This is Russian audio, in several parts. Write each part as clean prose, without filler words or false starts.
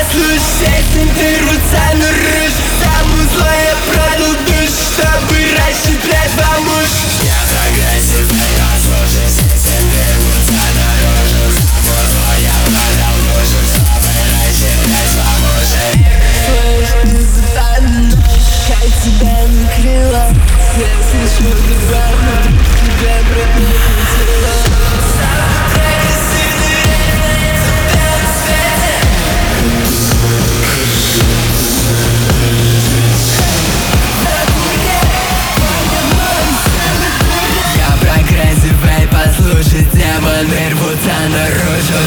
послушай, ты рвутся наружу. Самую зло я продал душ, чтобы расщеплять вам уж. Я прогрессивный, послушай, ты рвутся наружу. Самую зло я продал душу, чтобы расщеплять вам уши. Слышь, за мной, как тебя накрыло. Я слышу тебя, вдруг тебя пробудило. Самый прогрессивный рейв на белом свете. Я прогрессивный, послушай, демоны рвутся наружу.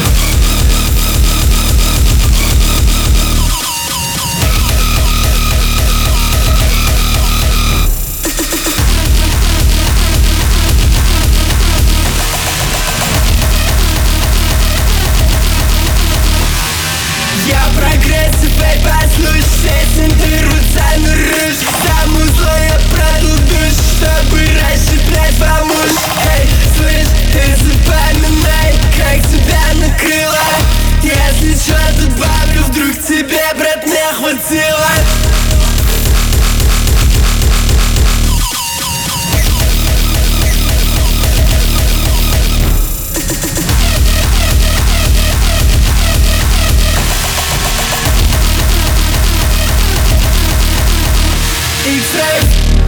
Я прогрессивный, послушай, ты рвутся наружу. Самую зло я продал душ, чтобы расщеплять вам уж. Эй, слышь, ты запоминай, как тебя накрыло. Если чё, добавлю, вдруг тебе, брат, не хватило. X-Ray.